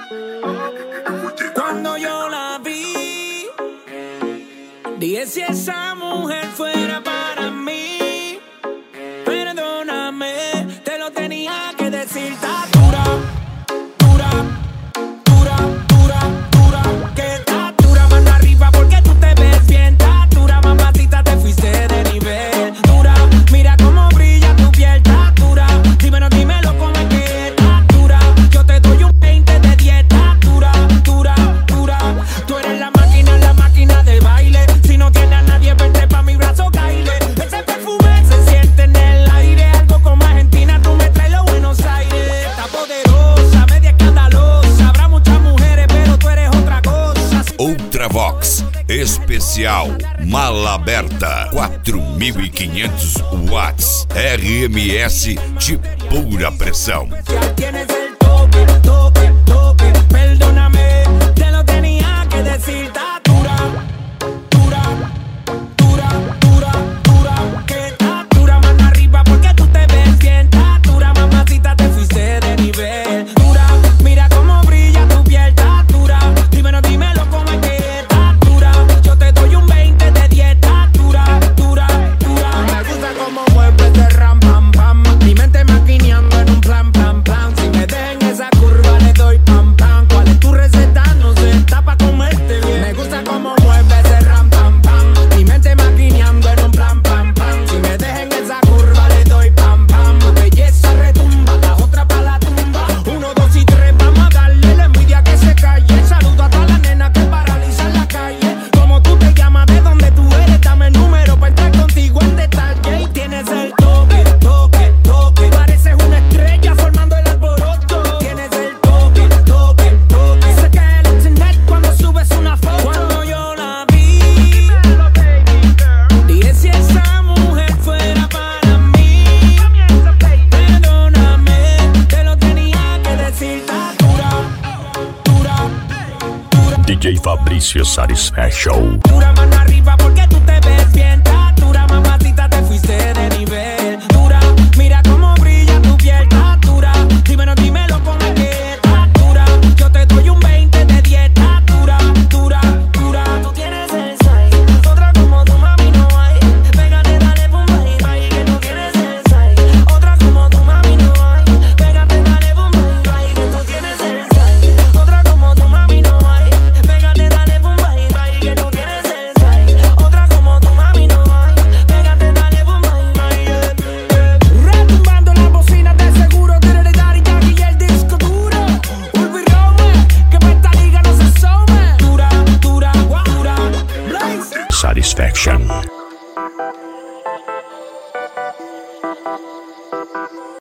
Cuando yo la vi, dije si esa mujer fuera para mí. Perdóname, te lo tenía que decir. Está dura, dura, dura, dura, dura. Que está dura, mano arriba porque tú te ves bien. Está dura, mamacita, te fuiste de nivel. Dura, mira cómo brilla tu piel. Está dura, dímelo cómo es que está dura. Yo te doy un 20 de 10. Está dura, dura, dura. Tú eres la máquina de baile. Si no tienes a nadie, vente pa' mi brazo, caile. Ese perfume se siente en el aire. Algo como Argentina, tú me traes los Buenos Aires. Está poderosa, media escandalosa. Habrá muchas mujeres, pero tú eres otra cosa. Ultravox especial Mala Aberta 4.500 watts RMS de pura pressão. Tienes el toque, toque, toque. Perdóname, te lo tenía que decir. Está dura, dura, dura, dura, dura. Que está dura, mano arriba porque tú te ves bien. Está dura, mamacita, te fuiste de nivel. Dura, mira cómo brilla tu piel. Está dura, dímelo cómo es que está dura. Yo te doy un 20 de 10. Está dura, dura, dura. Me gusta cómo mueves de ram, pam, pam. Mi mente maquineando en un plan, plan, plan. Si me den esa curva le doy pam, pam. ¿Cuál es tu receta? No sé, está pa' comerte bien. Me gusta cómo mueves de ram, pam, pam. Mi mente maquineando en un plan, pam, pam. Si me dejen esa curva le doy pam, pam. Tu belleza retumba, la otra pa' la tumba. 1, 2 y 3, vamos a darle la envidia que se calle. Saludo a todas las nenas que paralizan la calle. Como tú te llamas, de dónde tú eres, dame el número pa' entrar contigo en detalle. Y tienes el toque, toque, toque. Pareces una estrella formando el alboroto. Tienes el toque, toque, toque. Se cae el internet cuando subes una foto. Cuando yo la vi, dije si esa mujer fuera para mí. Perdóname, te lo tenía que decir. Está dura, dura, dura. DJ Fabrício Satisfaction. Dura, mano arriba porque tú te ves bien. Está dura, mamacita, te fuiste de nivel. Dura, mira cómo brilla tu piel. Está dura, dímelo cómo es que está dura. Yo te doy un 20 de 10. Está dura, dura, dura. Tú tienes el size, otra como tu mami no hay. Pégate, dale, boom, bye, bye, que tú tienes el size. Otra como tu mami no hay. Pégate, dale, boom, bye, bye, que tú tienes el size. Otra como tu mami no hay. Pégate, dale, boom, bye, bye, que tú tienes el size. Otra como tu mami no hay. Pégate, dale, boom, bye, bye. Retumbando las bocinas de seguro. Tiene Daddy Yankee y el disco duro. Ulvi Rome, que pa' esta liga no se some. Dura, dura, dura. Blaze. Satisfaction.